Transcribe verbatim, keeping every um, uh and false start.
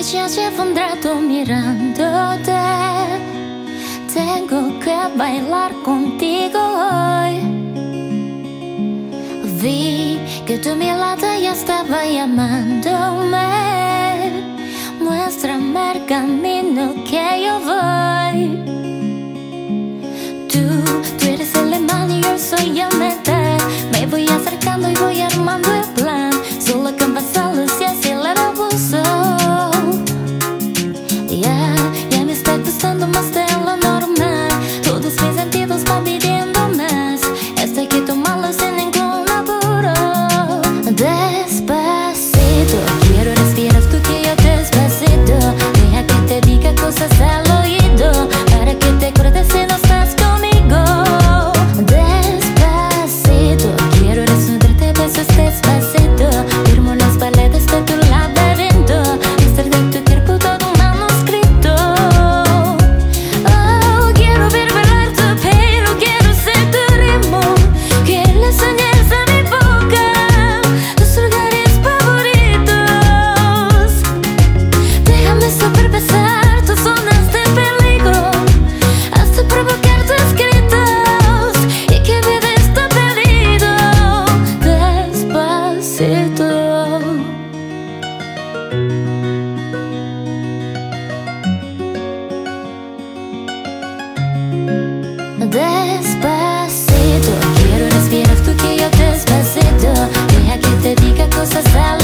ya llevo un rato mirándote. Tengo que bailar contigo hoy. Vi que tu mirada ya estaba llamándome. Muéstrame el camino que yo voy. Tú, tú eres el imán y yo soy el metal. Me voy acercando y voy armando el plan. Solo con vasalos y así le abuso. Ya, ya me está gustando más de lo normal. Todos mis sentidos van pidiendo más. Estoy que tomarlo sin ningún apuro. Despacito, quiero respirar tú que yo despacito. Deja que te diga cosas al oído, para que te acuerdes si no estás conmigo. Despacito, quiero desnudarte besos despacito. Firmo las paredes de tu laberinto. Extraer de tu cuerpo todo un manuscrito. Oh, quiero ver bailar tu pelo, quiero ser tu ritmo. Quiero enseñarse a mi boca tus lugares favoritos. Déjame supervisar tus zonas de peligro, hasta provocar tus gritos y que mi vida está perdido. Despacito. Despacito, quiero respirar tú que yo despacito. Deja que te diga cosas al